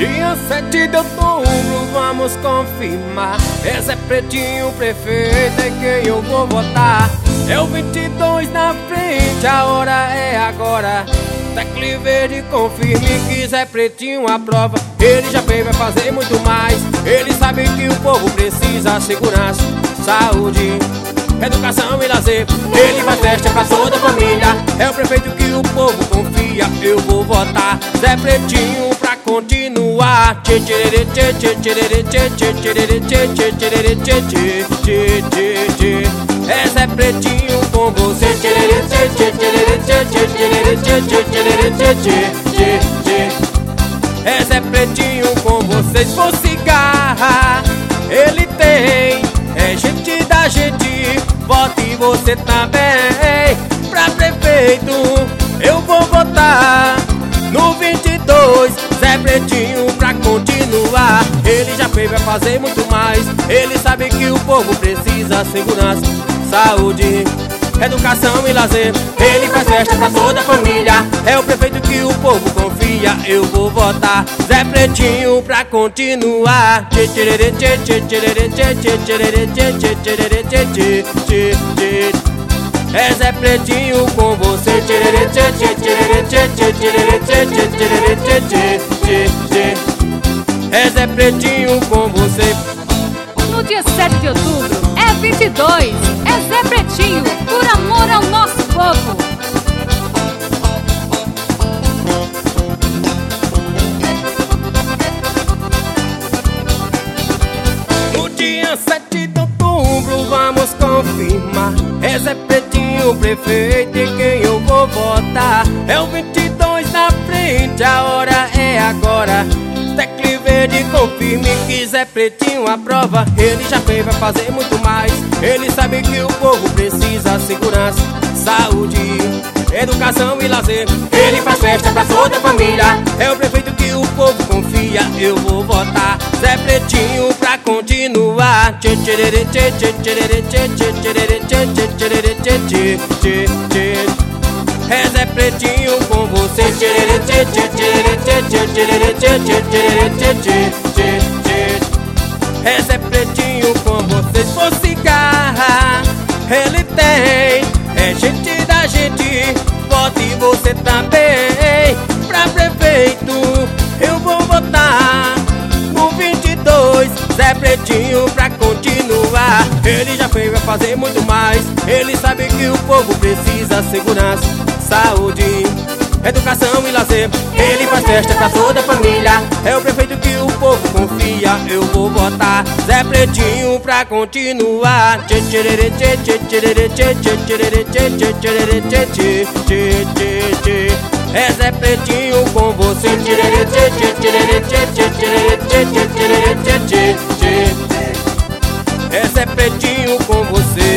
Dia 7 de outubro, vamos confirmar. Esse é Pretinho prefeito, é quem eu vou votar. É o 22 na frente, a hora é agora. Tecle verde confirme, quiser Pretinho aprova. Ele já fez, vai fazer muito mais. Ele sabe que o povo precisa segurança, saúde, educação e lazer. Ele faz festa pra toda a família. É o prefeito que o povo confia. Eu vou votar Zé Pretinho pra continuar. Tchê tchê tchê tchê tchê tchê tchê tchê tchê tchê tchê tchê tchê. É Zé Pretinho com você. Tchê tchê tchê tchê tchê tchê tchê tchê tchê tchê. É Zé Pretinho com vocês. Se for cigarra, ele tem. É gente da gente, vote você também. Pra prefeito eu vou votar no 22, Zé Pretinho pra continuar. Ele já fez, vai fazer muito mais. Ele sabe que o povo precisa segurança, saúde, educação e lazer. Ele faz festa pra toda a família. É o prefeito que o povo confia. Eu vou votar Zé Pretinho pra continuar. Tchê tchê tchê tchê tchê tchê tchê tchê tchê tchê. É Zé Pretinho com você. Tchê tchê tchê tchê tchê tchê tchê tchê. É Zé Pretinho com você. No dia 7 de outubro é 22, é Zé Pretinho, por amor ao nosso povo. No dia 7 de outubro vamos confirmar. É Zé Pretinho prefeito e quem eu vou votar. É o 22 na frente, a hora é agora. Tecle verde confirme, quiser Pretinho aprova. Ele já fez, vai fazer muito mais. Ele sabe que o povo precisa segurança, saúde, educação e lazer. Ele faz festa pra toda a família. É o prefeito que o povo confia. Eu vou votar Zé Pretinho pra continuar. Tchê tchê tchê tchê tchê tchê tchê tchê tchê tchê. É Zé Pretinho com você. Tchê tchê tchê tchê tchê tchê tchê tchê. É Zé Pretinho com você. Se for cigarra, ele tem. É gente da gente, vote você também. Pra prefeito eu vou votar no 22, Zé Pretinho pra continuar. Ele já fez, vai fazer muito mais. Ele sabe que o povo precisa segurança, saúde, educação e lazer. Ele faz festa pra toda a família. É o prefeito que o povo confia. Eu vou votar Zé Pretinho pra continuar. Tchê tchê tchê tchê tchê tchê tchê tchê tchê tchê. É Zé Pretinho com você. Tchê tchê tchê tchê tchê tchê tchê tchê tchê. É Zé Pretinho com você.